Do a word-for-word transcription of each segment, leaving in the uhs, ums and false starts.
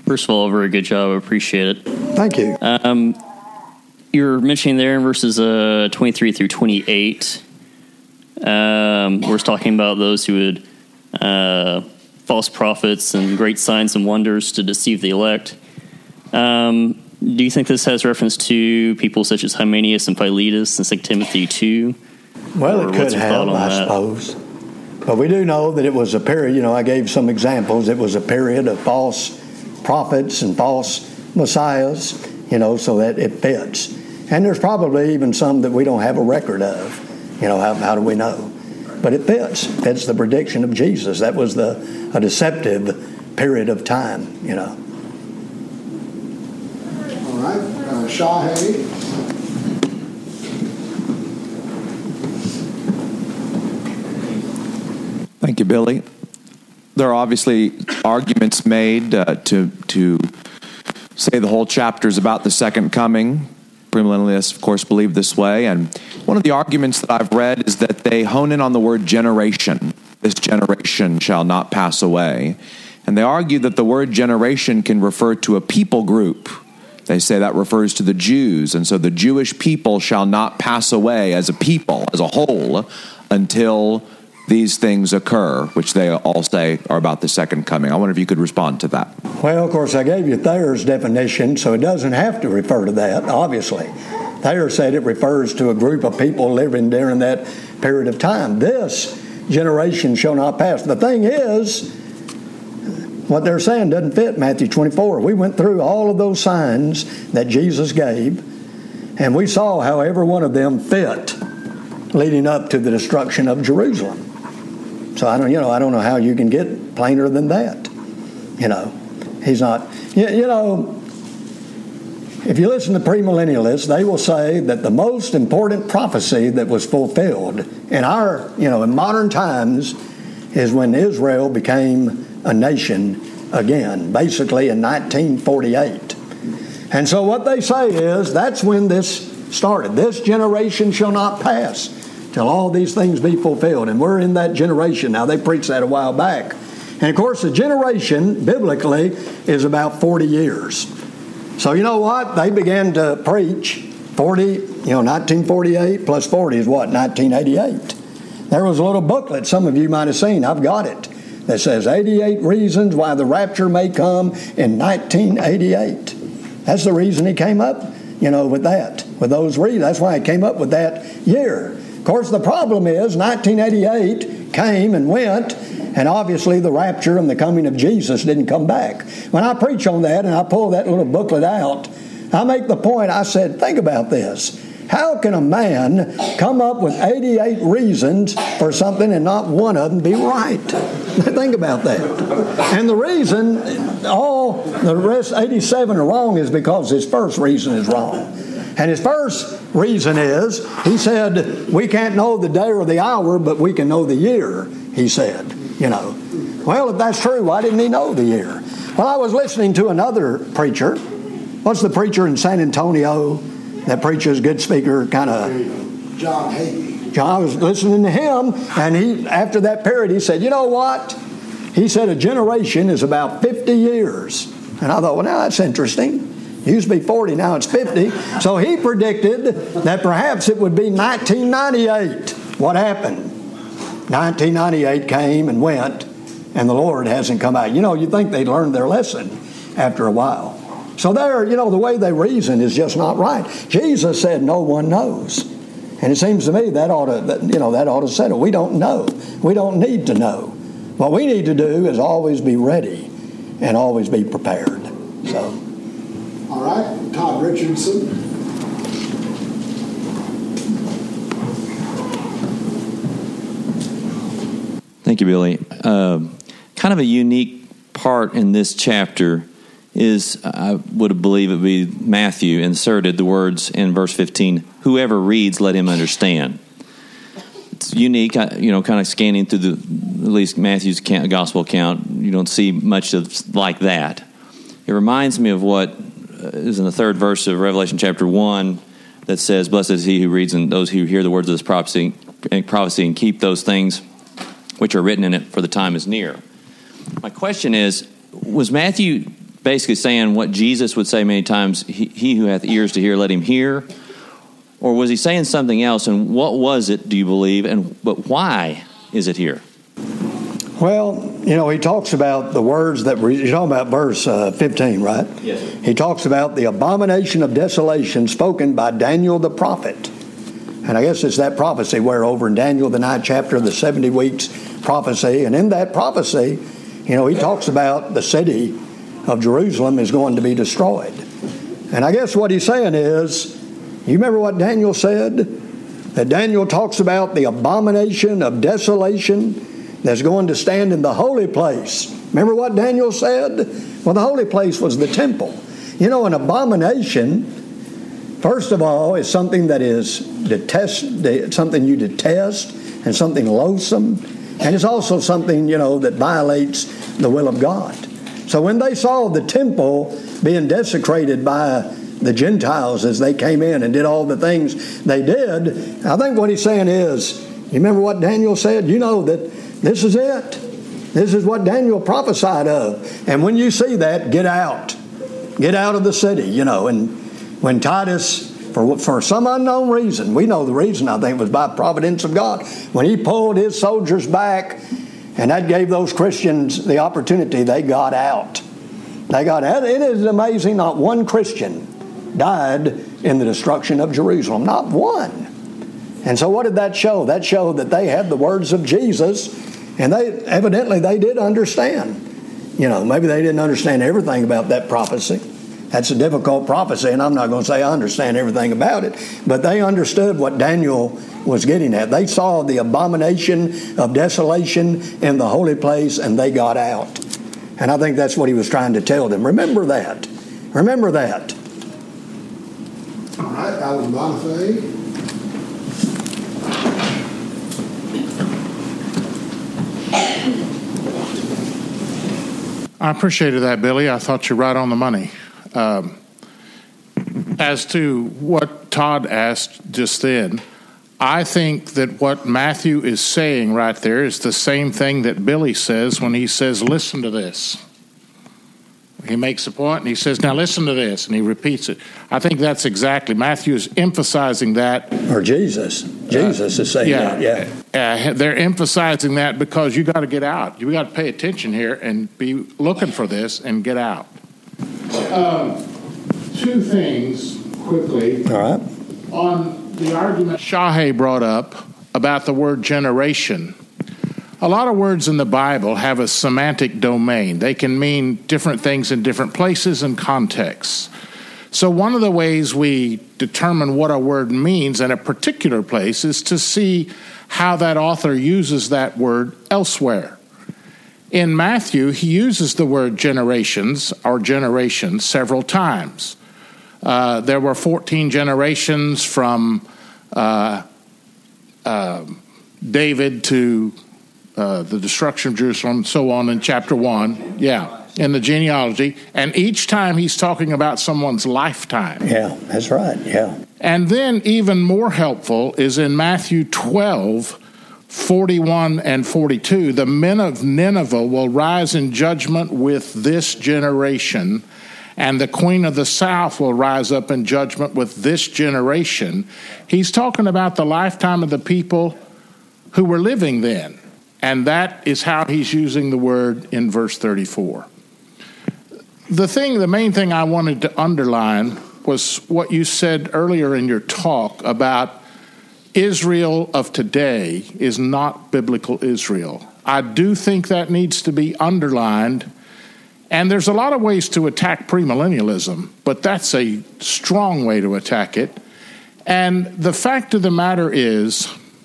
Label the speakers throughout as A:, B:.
A: First of all, a very good job. I appreciate it.
B: Thank you.
A: Um, you're mentioning there in verses uh, twenty-three through twenty-eight, um, we're talking about those who would uh, false prophets and great signs and wonders to deceive the elect. Um, do you think this has reference to people such as Hymenaeus and Philetus in Second Timothy two?
B: Well,
A: Or
B: it could
A: what's your
B: have,
A: thought on
B: I
A: that?
B: suppose. But we do know that it was a period, you know, I gave some examples. It was a period of false prophets and false messiahs, you know, so that it fits. And there's probably even some that we don't have a record of. You know, how, how do we know? But it fits. It fits the prediction of Jesus. That was the a deceptive period of time, you know.
C: All right. Uh, Shahay.
D: Thank you, Billy. There are obviously arguments made uh, to to say the whole chapter is about the second coming. Premillennialists, of course, believe this way. And one of the arguments that I've read is that they hone in on the word generation. This generation shall not pass away. And they argue that the word generation can refer to a people group. They say that refers to the Jews. And so the Jewish people shall not pass away as a people, as a whole, until these things occur, which they all say are about the second coming. I wonder if you could respond to that.
B: Well, of course, I gave you Thayer's definition, so it doesn't have to refer to that, obviously. Thayer said it refers to a group of people living during that period of time. This generation shall not pass. The thing is, what they're saying doesn't fit Matthew twenty-four. We went through all of those signs that Jesus gave, and we saw how every one of them fit leading up to the destruction of Jerusalem. So I don't, you know, I don't know how you can get plainer than that. You know, he's not. You, you know, if you listen to premillennialists, they will say that the most important prophecy that was fulfilled in our, you know, in modern times, is when Israel became a nation again, basically in nineteen forty-eight. And so what they say is that's when this started. This generation shall not pass till all these things be fulfilled. And we're in that generation now. They preached that a while back. And of course, the generation, biblically, is about forty years. So you know what? They began to preach forty, you know, nineteen forty-eight plus forty is what? nineteen eighty-eight. There was a little booklet some of you might have seen. I've got it. That says eighty-eight reasons why the rapture may come in nineteen eighty-eight. That's the reason he came up, you know, with that, with those reasons. That's why he came up with that year. Of course, the problem is nineteen eighty-eight came and went, and obviously the rapture and the coming of Jesus didn't come back. When I preach on that and I pull that little booklet out, I make the point, I said, think about this. How can a man come up with eighty-eight reasons for something and not one of them be right? Think about that. And the reason all the rest eighty-seven are wrong is because his first reason is wrong. And his first reason is, he said, we can't know the day or the hour, but we can know the year, he said, you know. Well, if that's true, why didn't he know the year? Well, I was listening to another preacher. What's the preacher in San Antonio? That preacher's good speaker, kind of...
C: John Hagee.
B: John, I was listening to him, and he, after that period, he said, you know what? He said a generation is about fifty years. And I thought, well, now that's interesting. It used to be forty, now it's fifty. So he predicted that perhaps it would be nineteen ninety-eight. What happened? nineteen ninety-eight came and went, and the Lord hasn't come out. You know, you'd think they'd learned their lesson after a while. So there, you know, the way they reason is just not right. Jesus said no one knows. And it seems to me that ought to, that, you know, that ought to settle. We don't know. We don't need to know. What we need to do is always be ready and always be prepared. So...
C: All right, Todd Richardson.
E: Thank you, Billy. Uh, kind of a unique part in this chapter is, I would believe it would be Matthew inserted the words in verse fifteen, whoever reads, let him understand. It's unique, you know, kind of scanning through the, at least Matthew's gospel account, you don't see much of like that. It reminds me of what is in the third verse of Revelation chapter one that says, blessed is he who reads and those who hear the words of this prophecy and, prophecy and keep those things which are written in it, for the time is near. My question is, was Matthew basically saying what Jesus would say many times, he, he who hath ears to hear, let him hear? Or was he saying something else? And what was it, do you believe? And but why is it here?
B: Well, you know, he talks about the words that were, you're talking about verse uh, fifteen, right?
E: Yes, sir.
B: He talks about the abomination of desolation spoken by Daniel the prophet. And I guess it's that prophecy where over in Daniel, the ninth chapter, the seventy weeks prophecy. And in that prophecy, you know, he talks about the city of Jerusalem is going to be destroyed. And I guess what he's saying is, you remember what Daniel said? That Daniel talks about the abomination of desolation that's going to stand in the holy place. Remember what Daniel said? Well, the holy place was the temple. You know, an abomination, first of all, is something that is detest, something you detest and something loathsome. And it's also something, you know, that violates the will of God. So when they saw the temple being desecrated by the Gentiles as they came in and did all the things they did, I think what he's saying is, you remember what Daniel said? You know that this is it. This is what Daniel prophesied of. And when you see that, get out. Get out of the city, you know. And when Titus, for, for some unknown reason, we know the reason, I think, was by providence of God. When he pulled his soldiers back, and that gave those Christians the opportunity, they got out. They got out. It is amazing, not one Christian died in the destruction of Jerusalem. Not one. And so what did that show? That showed that they had the words of Jesus, and they evidently they did understand. You know, maybe they didn't understand everything about that prophecy. That's a difficult prophecy, and I'm not going to say I understand everything about it, but they understood what Daniel was getting at. They saw the abomination of desolation in the holy place, and they got out. And I think that's what he was trying to tell them. Remember that. Remember that.
C: All right, Alan Bonifay.
F: I appreciated that, Billy. I thought you're right on the money. Um, as to what Todd asked just then, I think that what Matthew is saying right there is the same thing that Billy says when he says, listen to this. He makes a point and he says, now listen to this, and he repeats it. I think that's exactly, Matthew is emphasizing that.
B: Or Jesus. Jesus uh, is saying
F: yeah,
B: that, yeah.
F: Uh, they're emphasizing that because you got to get out. You got to pay attention here and be looking for this and get out. Um, two things quickly.
B: All right.
F: On the argument Shahe brought up about the word generation. A lot of words in the Bible have a semantic domain. They can mean different things in different places and contexts. So one of the ways we determine what a word means in a particular place is to see how that author uses that word elsewhere. In Matthew, he uses the word generations or generations several times. Uh, there were fourteen generations from uh, uh, David to Uh, the destruction of Jerusalem, and so on in chapter one. Yeah, in the genealogy. And each time he's talking about someone's lifetime.
B: Yeah, that's right, yeah.
F: And then even more helpful is in Matthew twelve, forty-one and forty-two. The men of Nineveh will rise in judgment with this generation, and the queen of the south will rise up in judgment with this generation. He's talking about the lifetime of the people who were living then. And that is how he's using the word in verse thirty-four. The thing, the main thing I wanted to underline was what you said earlier in your talk about Israel of today is not biblical Israel. I do think that needs to be underlined. And there's a lot of ways to attack premillennialism, but that's a strong way to attack it. And the fact of the matter is,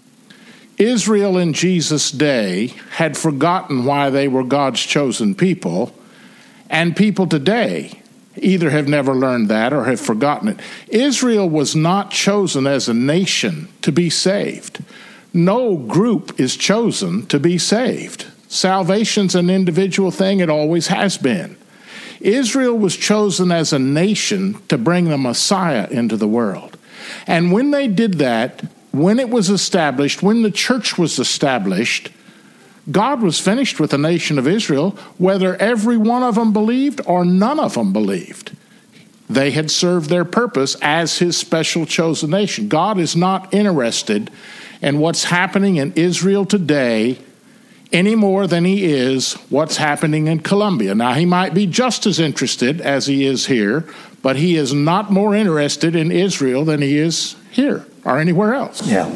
F: Israel in Jesus' day had forgotten why they were God's chosen people, and people today either have never learned that or have forgotten it. Israel was not chosen as a nation to be saved. No group is chosen to be saved. Salvation's an individual thing. It always has been. Israel was chosen as a nation to bring the Messiah into the world. And when they did that, when it was established, when the church was established, God was finished with the nation of Israel, whether every one of them believed or none of them believed. They had served their purpose as his special chosen nation. God is not interested in what's happening in Israel today any more than he is what's happening in Colombia. Now, he might be just as interested as he is here, but he is not more interested in Israel than he is here or anywhere else.
B: Yeah.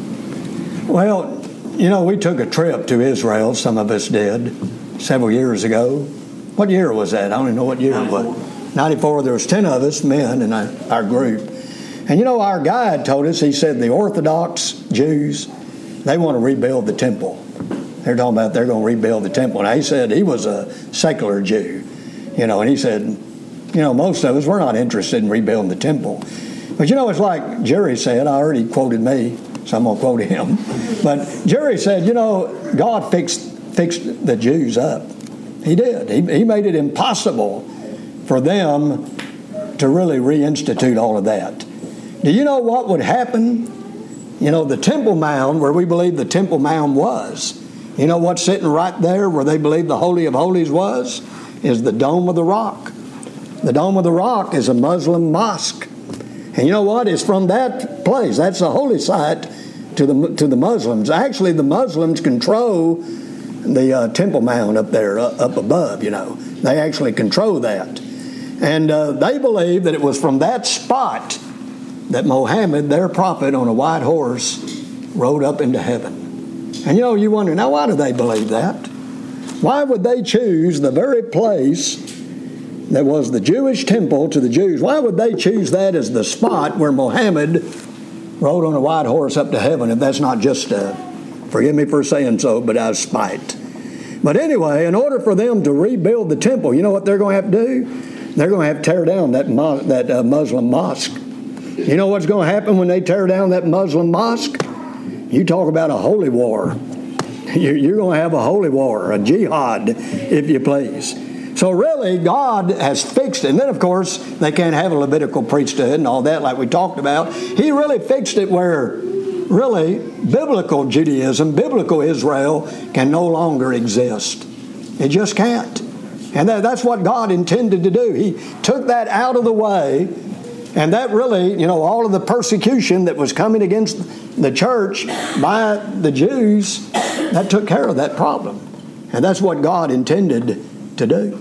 B: Well, you know, we took a trip to Israel, some of us did, several years ago. What year was that? I don't even know what year it was. ninety-four, there was ten of us, men, in our, our group. And you know, our guide told us, he said the Orthodox Jews, they want to rebuild the temple. They're talking about they're going to rebuild the temple. And he said he was a secular Jew, you know, and he said, you know, most of us, we're not interested in rebuilding the temple. But you know, it's like Jerry said, I already quoted me, so I'm going to quote him. But Jerry said, you know, God fixed fixed the Jews up. He did. He, he made it impossible for them to really reinstitute all of that. Do you know what would happen? You know, the Temple Mount, where we believe the Temple Mount was, you know what's sitting right there where they believe the Holy of Holies was? Is the Dome of the Rock. The Dome of the Rock is a Muslim mosque. And you know what? It's from that place. That's a holy site to the to the Muslims. Actually, the Muslims control the uh, Temple Mount up there, uh, up above, you know. They actually control that. And uh, they believe that it was from that spot that Mohammed, their prophet, on a white horse, rode up into heaven. And you know, you wonder, now why do they believe that? Why would they choose the very place that was the Jewish temple to the Jews? Why would they choose that as the spot where Mohammed rode on a white horse up to heaven, if that's not just, uh, forgive me for saying so, but out of spite? But anyway, in order for them to rebuild the temple, you know what they're going to have to do? They're going to have to tear down that, mo- that uh, Muslim mosque. You know what's going to happen when they tear down that Muslim mosque? You talk about a holy war. You're going to have a holy war, a jihad, if you please. So really, God has fixed it. And then, of course, they can't have a Levitical priesthood and all that like we talked about. He really fixed it where, really, biblical Judaism, biblical Israel can no longer exist. It just can't. And that, that's what God intended to do. He took that out of the way. And that really, you know, all of the persecution that was coming against the church by the Jews, that took care of that problem. And that's what God intended to do.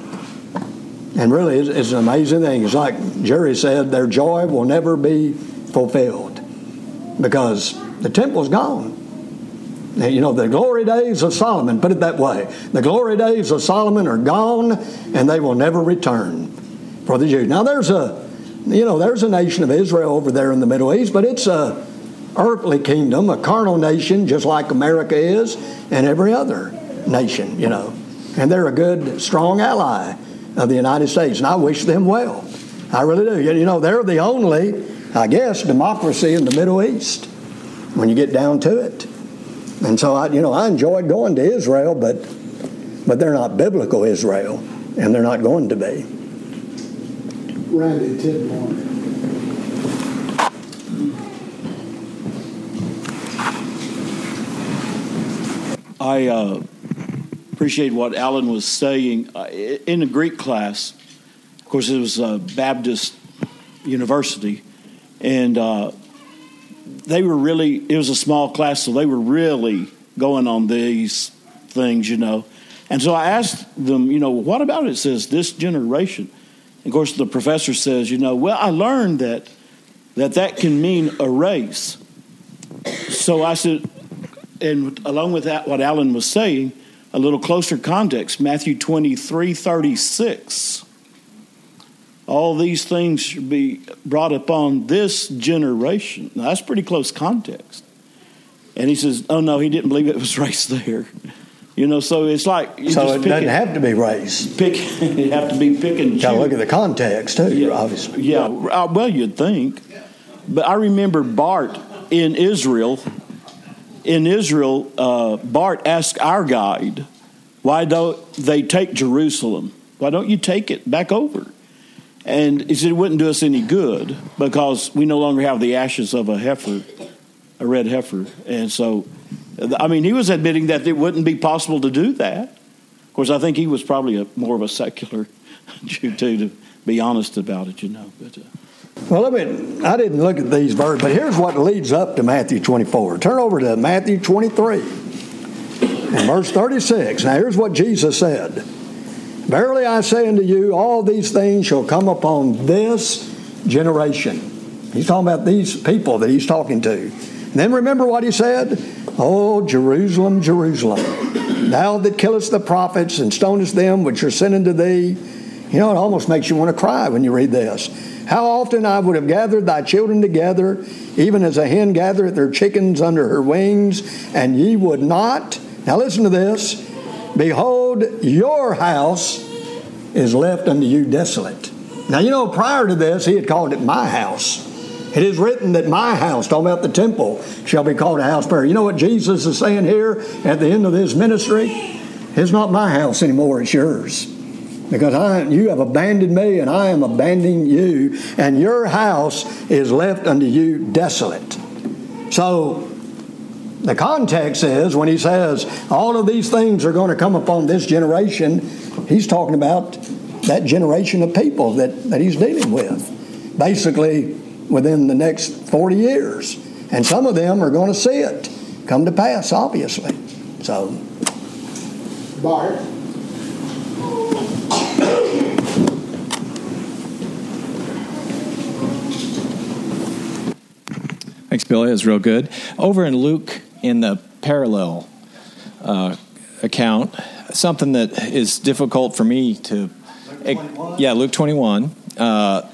B: And really, it's, it's an amazing thing. It's like Jerry said, their joy will never be fulfilled because the temple's gone. And, you know, the glory days of Solomon, put it that way, the glory days of Solomon are gone and they will never return for the Jews. Now, there's a, you know, there's a nation of Israel over there in the Middle East, but it's a earthly kingdom, a carnal nation, just like America is and every other nation, you know. And they're a good, strong ally of the United States, and I wish them well. I really do. You know, they're the only, I guess, democracy in the Middle East when you get down to it. And so, I, you know, I enjoyed going to Israel, but but they're not biblical Israel, and they're not going to be.
C: Randy Tidmore.
G: I uh, appreciate what Alan was saying. Uh, in a Greek class, of course, it was a Baptist university, and uh, they were really, it was a small class, so they were really going on these things, you know. And so I asked them, you know, what about it says this generation? And of course, the professor says, you know, well, I learned that that, that can mean a race. So I said, and along with that, what Alan was saying, a little closer context, Matthew twenty-three thirty-six. All these things should be brought upon this generation. Now, that's pretty close context. And he says, oh, no, he didn't believe it was race there. You know, so it's like... You
B: so
G: just
B: it
G: pick
B: doesn't
G: it,
B: have to be race.
G: Pick, you have to be picking...
B: Got to look at the context, too,
G: yeah,
B: obviously.
G: Yeah, uh, well, you'd think. But I remember Bart in Israel... In Israel, uh, Bart asked our guide, why don't they take Jerusalem? Why don't you take it back over? And he said it wouldn't do us any good because we no longer have the ashes of a heifer, a red heifer. And so I mean, he was admitting that it wouldn't be possible to do that. Of course, I think he was probably a, more of a secular Jew, too, to be honest about it, you know. But, uh,
B: well, let me, I didn't look at these verses, but here's what leads up to Matthew twenty-four. Turn over to Matthew twenty-three, and verse thirty-six. Now, here's what Jesus said. Verily I say unto you, all these things shall come upon this generation. He's talking about these people that he's talking to. And then remember what he said? Oh, Jerusalem, Jerusalem, thou that killest the prophets and stonest them which are sent unto thee. You know, it almost makes you want to cry when you read this. How often I would have gathered thy children together, even as a hen gathereth her chickens under her wings, and ye would not. Now listen to this. Behold, your house is left unto you desolate. Now, you know, prior to this, he had called it my house. It is written that my house, talking about the temple, shall be called a house of prayer. You know what Jesus is saying here at the end of this ministry? It's not my house anymore, it's yours. Because I, you have abandoned me and I am abandoning you, and your house is left unto you desolate. So, the context is when he says all of these things are going to come upon this generation, he's talking about that generation of people that, that he's dealing with. Basically, within the next forty years. And some of them are going to see it come to pass, obviously. So,
C: Bart.
H: Thanks, Billy. It was real good. Over in Luke, in the parallel uh, account, something that is difficult for me to... Luke yeah, Luke twenty-one. Uh,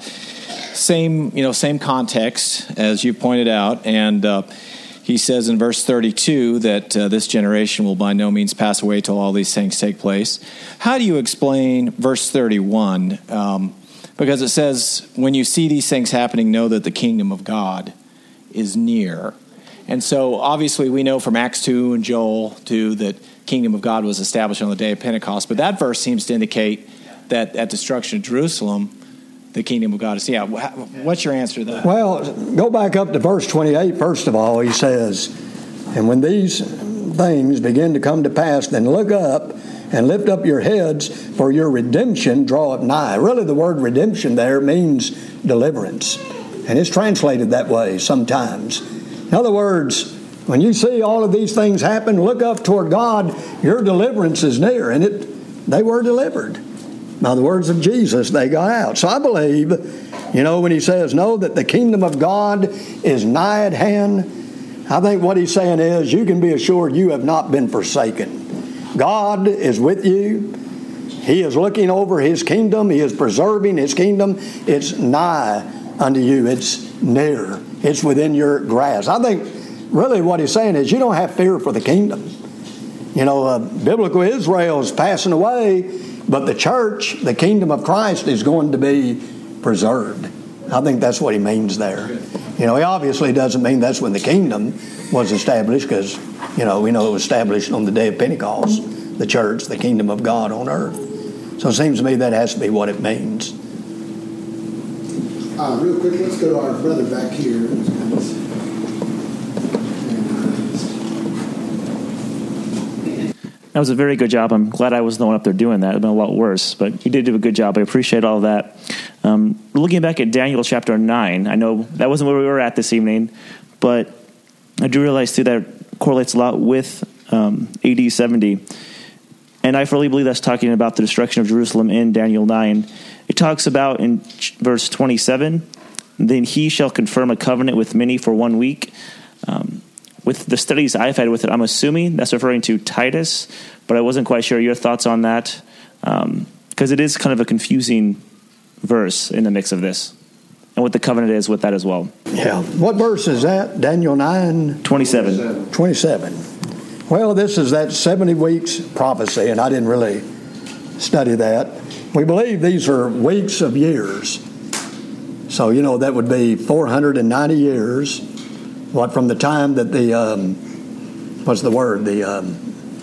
H: same, you know, same context, as you pointed out. And uh, he says in verse thirty-two that uh, this generation will by no means pass away till all these things take place. How do you explain verse thirty-one? Um, because it says, when you see these things happening, know that the kingdom of God is near. And so obviously we know from Acts two and Joel two that kingdom of God was established on the day of Pentecost. But that verse seems to indicate that at destruction of Jerusalem, the kingdom of God is. Yeah, what's your answer to that?
B: Well, go back up to verse twenty-eight, first of all. He says, and when these things begin to come to pass, then look up and lift up your heads, for your redemption draweth nigh. Really, the word redemption there means deliverance. And it's translated that way sometimes. In other words, when you see all of these things happen, look up toward God, your deliverance is near. And it, they were delivered. By the words of Jesus, they got out. So I believe, you know, when he says, know that the kingdom of God is nigh at hand, I think what he's saying is, you can be assured you have not been forsaken. God is with you. He is looking over his kingdom. He is preserving his kingdom. It's nigh unto you. It's near. It's within your grasp. I think really what he's saying is you don't have fear for the kingdom. You know, uh, biblical Israel is passing away, but the church, the kingdom of Christ, is going to be preserved. I think that's what he means there. You know, he obviously doesn't mean that's when the kingdom was established, because, you know, we know it was established on the day of Pentecost, the church, the kingdom of God on earth. So it seems to me that has to be what it means.
C: Uh, real quick, let's go to our brother back here.
I: That was a very good job. I'm glad I was the one up there doing that. It would have been a lot worse, but you did do a good job. I appreciate all of that. Um, looking back at Daniel chapter nine, I know that wasn't where we were at this evening, but I do realize too that correlates a lot with um, A D seventy. And I fully believe that's talking about the destruction of Jerusalem in Daniel nine. It talks about in verse twenty-seven, then he shall confirm a covenant with many for one week. Um, with the studies I've had with it, I'm assuming that's referring to Titus, but I wasn't quite sure your thoughts on that, because um, it is kind of a confusing verse in the mix of this, and what the covenant is with that as well.
B: Yeah. What verse is that? Daniel nine?
I: twenty-seven.
B: twenty-seven. Well, this is that seventy weeks prophecy, and I didn't really study that. We believe these are weeks of years. So, you know, that would be four hundred ninety years. What, from the time that the, um, what's the word? The, um,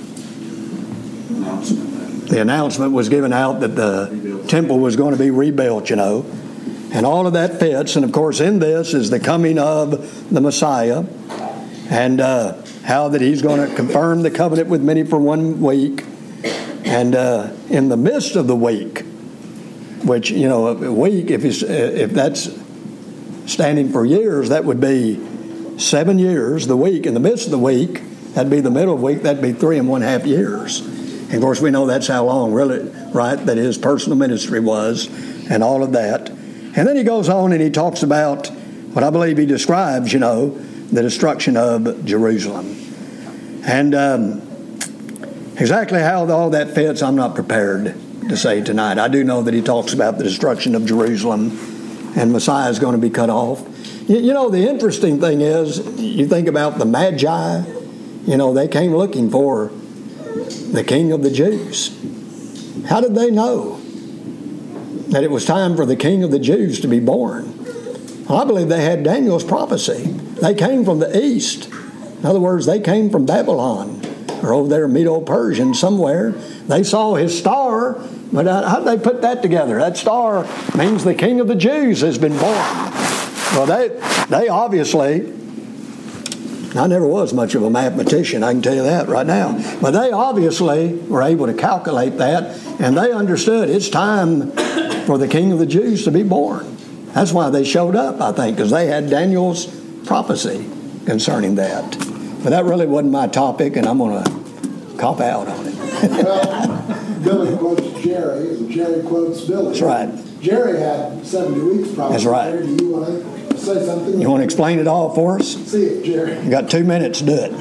B: the announcement was given out that the temple was going to be rebuilt, you know. And all of that fits. And, of course, in this is the coming of the Messiah. And uh, how that he's going to confirm the covenant with many for one week. And uh, in the midst of the week, which, you know, a week, if, it's, if that's standing for years, that would be seven years, the week. In the midst of the week, that'd be the middle of the week, that'd be three and one half years. And of course, we know that's how long, really, right, that his personal ministry was and all of that. And then he goes on and he talks about what I believe he describes, you know, the destruction of Jerusalem. And um, exactly how all that fits, I'm not prepared to say tonight. I do know that he talks about the destruction of Jerusalem and Messiah is going to be cut off. You, you know, the interesting thing is, you think about the Magi, you know, they came looking for the King of the Jews. How did they know that it was time for the King of the Jews to be born? Well, I believe they had Daniel's prophecy. They came from the east. In other words, they came from Babylon or over there in Medo-Persian somewhere. They saw his star, but how did they put that together? That star means the King of the Jews has been born. Well, they they obviously, I never was much of a mathematician, I can tell you that right now, but they obviously were able to calculate that, and they understood it's time for the King of the Jews to be born. That's why they showed up, I think, because they had Daniel's prophecy concerning that. But that really wasn't my topic, and I'm going to cop out on it.
C: Well, Billy quotes Jerry, and Jerry quotes Billy.
B: That's right.
C: Jerry had seventy weeks probably.
B: That's right.
C: Jerry, do you want to say something?
B: You want to explain it all for us?
C: See it, Jerry.
B: You got two minutes to do it.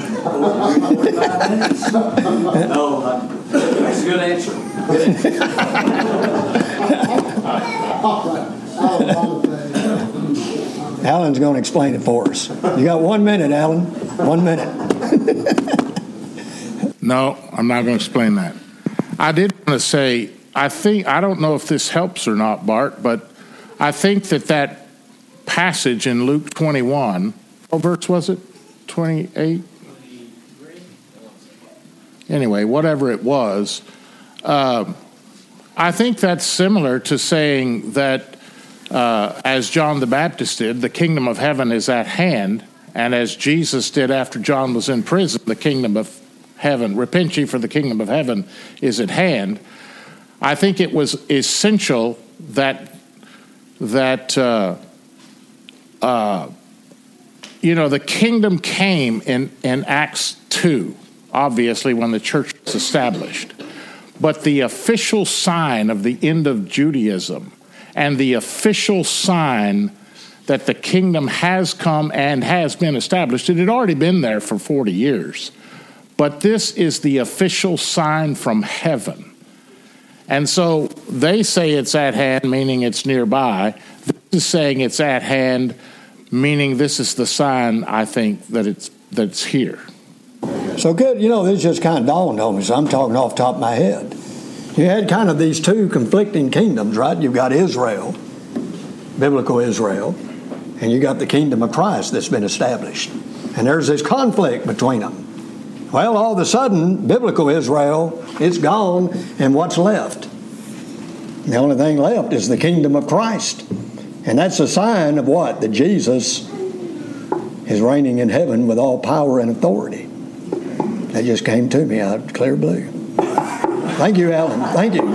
J: No, that's a good answer. Good answer.
C: All right.
B: Alan's going to explain it for us. You got one minute, Alan. One minute.
F: No, I'm not going to explain that. I did want to say, I think, I don't know if this helps or not, Bart, but I think that that passage in Luke twenty-one, what verse was it? twenty-eight? Anyway, whatever it was, uh, I think that's similar to saying that Uh, as John the Baptist did, the kingdom of heaven is at hand, and as Jesus did after John was in prison, the kingdom of heaven, repent ye for the kingdom of heaven is at hand. I think it was essential that that uh, uh, you know the kingdom came in in Acts two, obviously when the church was established, but the official sign of the end of Judaism and the official sign that the kingdom has come and has been established. It had already been there for forty years. But this is the official sign from heaven. And so they say it's at hand, meaning it's nearby. This is saying it's at hand, meaning this is the sign, I think, that it's that's here.
B: So good, you know, this just kind of dawned on me, so I'm talking off the top of my head. You had kind of these two conflicting kingdoms, right? You've got Israel, biblical Israel, and you got the kingdom of Christ that's been established. And there's this conflict between them. Well, all of a sudden, biblical Israel, it's gone, and what's left? The only thing left is the kingdom of Christ. And that's a sign of what? That Jesus is reigning in heaven with all power and authority. That just came to me out of clear blue. Thank you, Alan. Thank you.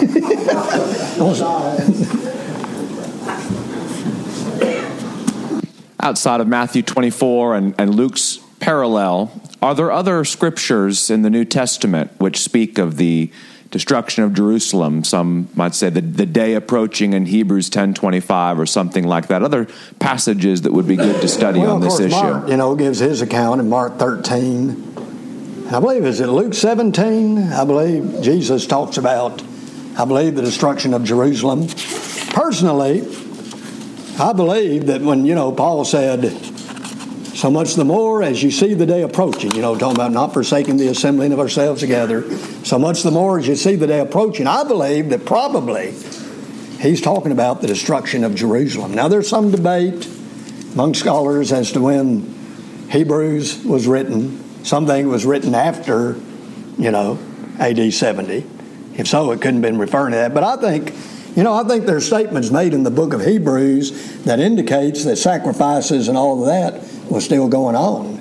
D: Outside of Matthew twenty-four and, and Luke's parallel, are there other scriptures in the New Testament which speak of the destruction of Jerusalem? Some might say the, the day approaching in Hebrews ten twenty-five or something like that. Other passages that would be good to study
B: well,
D: on this
B: of course,
D: issue.
B: Mark, you know, gives his account in Mark thirteen. I believe, is it Luke seventeen? I believe Jesus talks about, I believe, the destruction of Jerusalem. Personally, I believe that when, you know, Paul said, so much the more as you see the day approaching, you know, talking about not forsaking the assembling of ourselves together, so much the more as you see the day approaching. I believe that probably he's talking about the destruction of Jerusalem. Now, there's some debate among scholars as to when Hebrews was written. Some think it was written after, you know, A D seventy. If so, it couldn't have been referring to that. But I think, you know, I think there's statements made in the book of Hebrews that indicates that sacrifices and all of that was still going on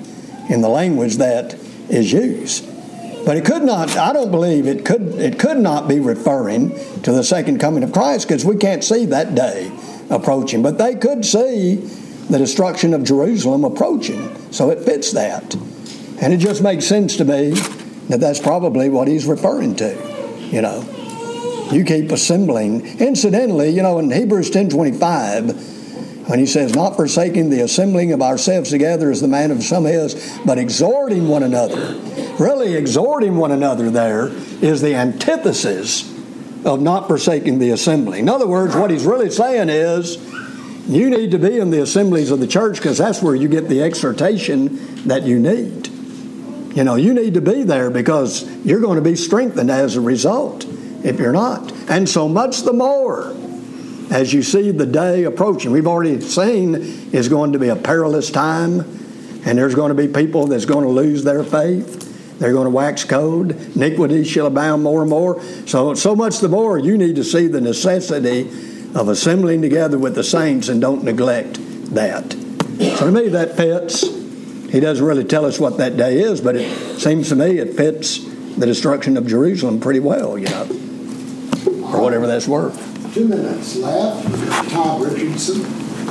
B: in the language that is used. But it could not, I don't believe it could it could not be referring to the second coming of Christ, because we can't see that day approaching. But they could see the destruction of Jerusalem approaching. So it fits that. And it just makes sense to me that that's probably what he's referring to, you know. You keep assembling. Incidentally, you know, in Hebrews ten twenty-five, when he says, not forsaking the assembling of ourselves together as the man of some is, but exhorting one another. Really, exhorting one another there is the antithesis of not forsaking the assembly. In other words, what he's really saying is, you need to be in the assemblies of the church, because that's where you get the exhortation that you need. You know, you need to be there because you're going to be strengthened as a result if you're not. And so much the more as you see the day approaching. We've already seen it's going to be a perilous time, and there's going to be people that's going to lose their faith. They're going to wax cold. Iniquity shall abound more and more. So, so much the more you need to see the necessity of assembling together with the saints, and don't neglect that. So to me that fits. He doesn't really tell us what that day is, but it seems to me it fits the destruction of Jerusalem pretty well, you know, or whatever that's worth.
C: Two minutes left. Todd Richardson.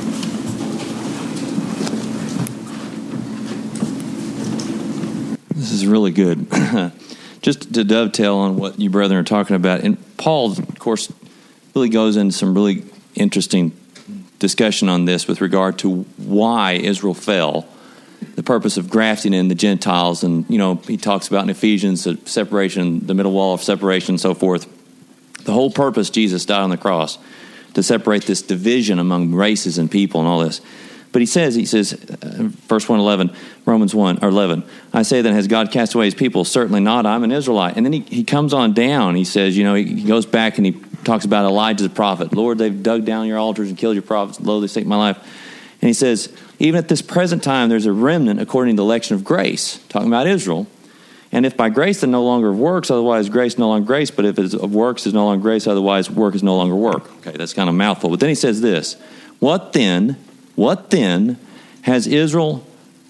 E: This is really good. Just to dovetail on what you brethren are talking about, and Paul, of course, really goes into some really interesting discussion on this with regard to why Israel fell, the purpose of grafting in the Gentiles, and, you know, he talks about in Ephesians the separation, the middle wall of separation and so forth. The whole purpose Jesus died on the cross, to separate this division among races and people and all this. But he says, he says, uh, verse one eleven, Romans one, or eleven, I say then, has God cast away his people? Certainly not. I'm an Israelite. And then he, he comes on down. He says, you know, he, he goes back and he talks about Elijah the prophet. Lord, they've dug down your altars and killed your prophets. Lo, they seek my life. And he says, even at this present time, there's a remnant according to the election of grace, talking about Israel. And if by grace, then no longer of works, otherwise grace no longer grace. But if it's of works, is no longer grace, otherwise work is no longer work. Okay, that's kind of a mouthful. But then he says this, what then, what then has Israel,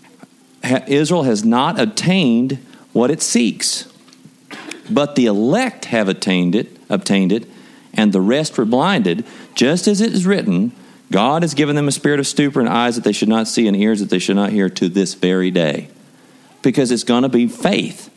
E: ha, Israel has not attained what it seeks, but the elect have attained it, obtained it, and the rest were blinded, just as it is written, God has given them a spirit of stupor and eyes that they should not see and ears that they should not hear to this very day. Because it's going to be faith.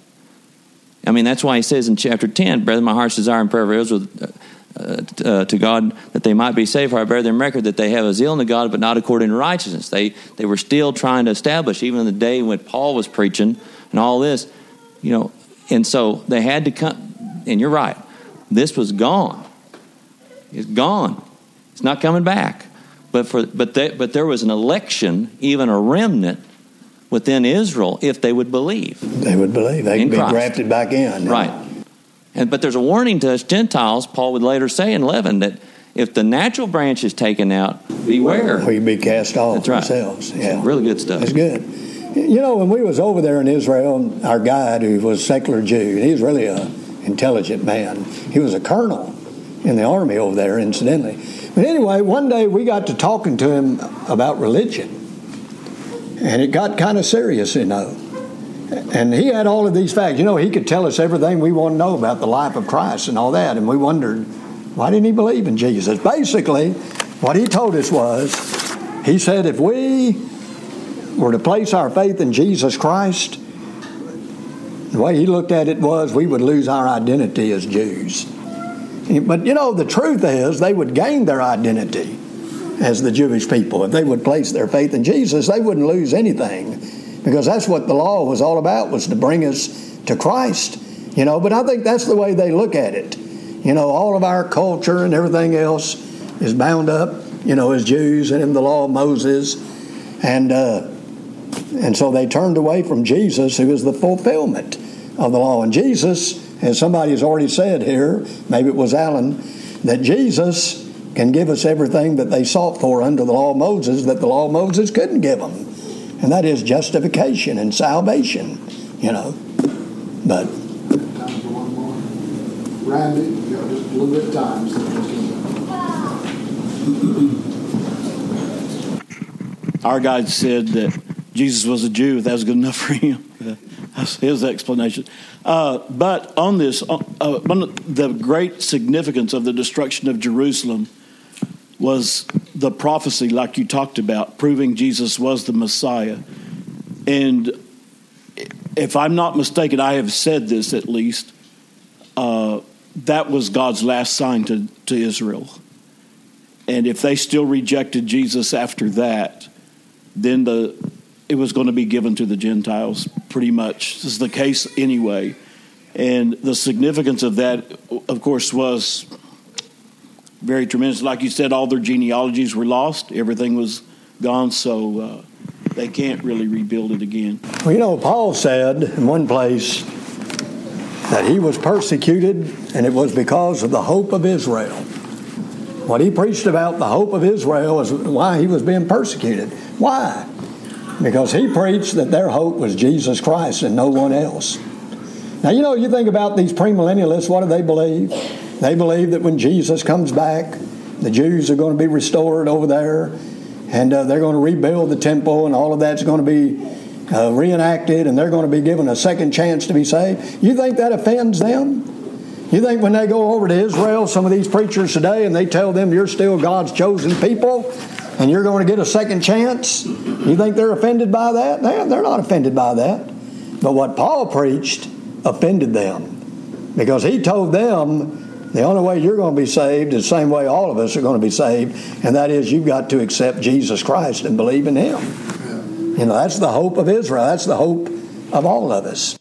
E: I mean, that's why he says in chapter ten, brethren, my heart's desire and prayer for Israel uh, uh, to God that they might be saved, for I bear them record that they have a zeal unto God, but not according to righteousness. They they were still trying to establish, even in the day when Paul was preaching and all this, you know, and so they had to come, and you're right, this was gone. It's gone. It's not coming back. But for but they, but there was an election, even a remnant, within Israel, if they would believe.
B: They would believe. They could be grafted back in.
E: Right. And but there's a warning to us Gentiles, Paul would later say in eleven, that if the natural branch is taken out, beware.
B: We be cast off
E: That's right.
B: ourselves. Yeah.
E: Really good stuff.
B: That's good. You know, when we was over there in Israel, our guide, who was a secular Jew, he was really an intelligent man. He was a colonel in the army over there, incidentally. But anyway, one day we got to talking to him about religion. And it got kind of serious, you know. And he had all of these facts. You know, he could tell us everything we want to know about the life of Christ and all that. And we wondered, why didn't he believe in Jesus? Basically, what he told us was, he said if we were to place our faith in Jesus Christ, the way he looked at it was we would lose our identity as Jews. But, you know, the truth is they would gain their identity as the Jewish people. If they would place their faith in Jesus, they wouldn't lose anything, because that's what the law was all about, was to bring us to Christ. You know, but I think that's the way they look at it. You know, all of our culture and everything else is bound up, you know, as Jews and in the law of Moses. And, uh, and so they turned away from Jesus, who is the fulfillment of the law. And Jesus, as somebody has already said here, maybe it was Alan, that Jesus can give us everything that they sought for under the law of Moses that the law of Moses couldn't give them. And that is justification and salvation, you know. But
C: time for one more. Randy, you got just a little bit of time. So
G: Our guide said that Jesus was a Jew. That was good enough for him. That's his explanation. Uh, but on this, uh, one of the great significance of the destruction of Jerusalem was the prophecy, like you talked about, proving Jesus was the Messiah. And if I'm not mistaken, I have said this at least, uh, that was God's last sign to, to Israel. And if they still rejected Jesus after that, then the it was going to be given to the Gentiles pretty much. This is the case anyway. And the significance of that, of course, was very tremendous. Like you said, all their genealogies were lost. Everything was gone, so uh, they can't really rebuild it again.
B: Well, you know, Paul said in one place that he was persecuted, and it was because of the hope of Israel. What he preached about the hope of Israel is why he was being persecuted. Why? Because he preached that their hope was Jesus Christ and no one else. Now, you know, you think about these premillennialists, what do they believe? They believe that when Jesus comes back, the Jews are going to be restored over there, and uh, they're going to rebuild the temple, and all of that's going to be uh, reenacted, and they're going to be given a second chance to be saved. You think that offends them? You think when they go over to Israel, some of these preachers today, and they tell them you're still God's chosen people, and you're going to get a second chance, you think they're offended by that? They're, they're not offended by that. But what Paul preached offended them, because he told them the only way you're going to be saved is the same way all of us are going to be saved, and that is you've got to accept Jesus Christ and believe in Him. You know, that's the hope of Israel. That's the hope of all of us.